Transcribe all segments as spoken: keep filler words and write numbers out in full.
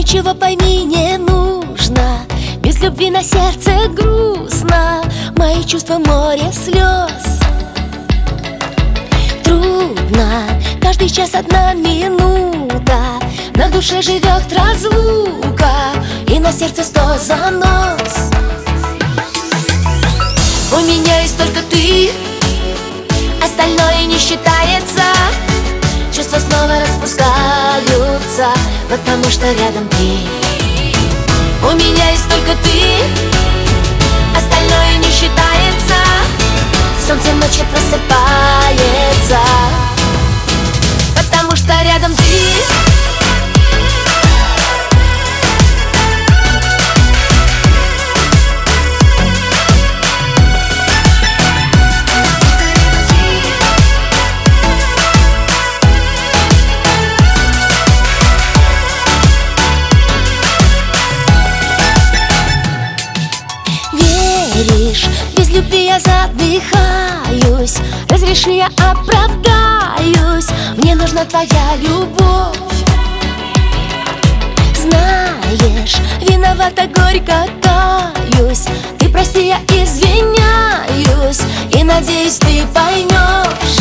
ничего, пойми, не нужно. Без любви на сердце грустно. Мои чувства море слез. Трудно, каждый час одна минута. На душе живет разлука, и на сердце сто занос. У меня есть только ты, остальное не считается. Чувства снова распускаются, потому что рядом ты. У меня есть только ты, остальное не считается. Солнце ночью просыпается, потому что рядом ты. Без любви я задыхаюсь. Разреши, я оправдаюсь. Мне нужна твоя любовь. Знаешь, виновата, горько каюсь. Ты прости, я извиняюсь, и надеюсь, ты поймешь.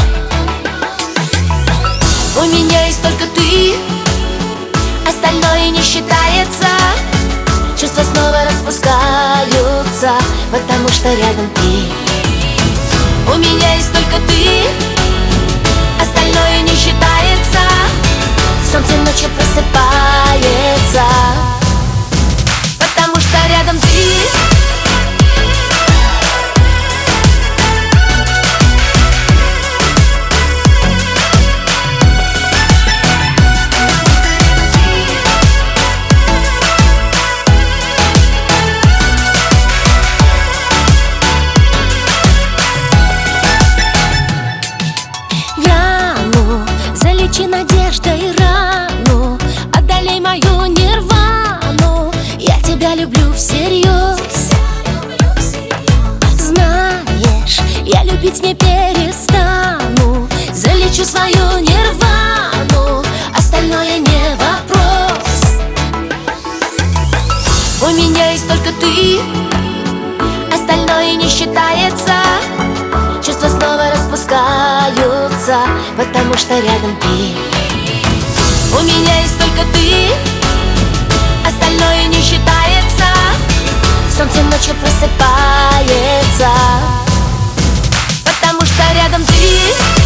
У меня есть только ты, остальное не считается. Чувства снова распускаются, потому что рядом ты. У меня есть только ты, остальное не считается. Солнце ночью просыпается, потому что рядом ты. Залечи надеждой рану, одолей мою нирвану. Я тебя люблю всерьез. Знаешь, я любить не перестану. Залечу свою нирвану, остальное не вопрос. У меня есть только ты, остальное не считается. Чувства снова распускаются, потому что рядом ты. У меня есть только ты, остальное не считается. Солнце ночью просыпается, потому что рядом ты.